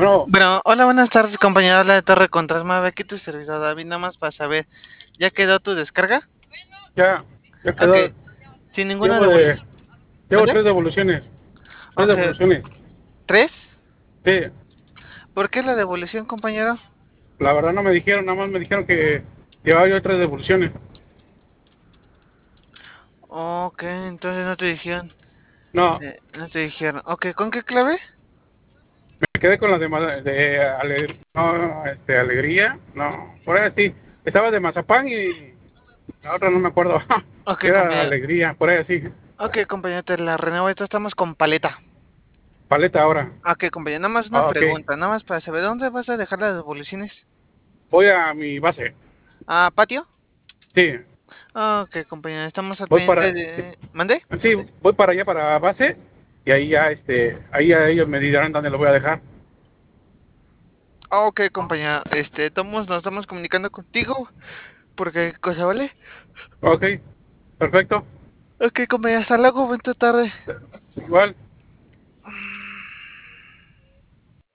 Bueno, Bueno, hola, buenas tardes, compañero. Habla de Torre Contrasmave. Aquí tu servidor David, nada más para saber, ¿ya quedó tu descarga? ya, ya Ok, quedó. sin ninguna Llevo de, devolución. llevo ¿Mande? tres devoluciones. Tres Ok, devoluciones. ¿tres? Sí, ¿Por qué la devolución, compañero? la verdad no me dijeron, nada más me dijeron que llevaba yo tres devoluciones. Ok, entonces no te dijeron. No, No te dijeron. Ok, ¿con qué clave? me quedé con las no, alegría. No, por ahí sí. Estaba de mazapán y la otra no me acuerdo. Ok, Era compañero. alegría, por ahí sí. Ok, compañero, te la renuevo. Ahorita estamos con paleta. Paleta ahora. Ok, compañero, nada más una Ah, ok. pregunta. Nada más para saber, ¿dónde vas a dejar las devoluciones? Voy a mi base. ¿Ah, patio? Sí, Ok, compañero, estamos al voy pendiente para, de... ¿Mande? sí, voy para allá para base y ahí ya, ahí ya ellos me dirán dónde lo voy a dejar. Ok, compañera, nos estamos comunicando contigo, porque cosa, ¿vale? Ok, perfecto. Ok, compañera, hasta luego, buena tarde. Igual.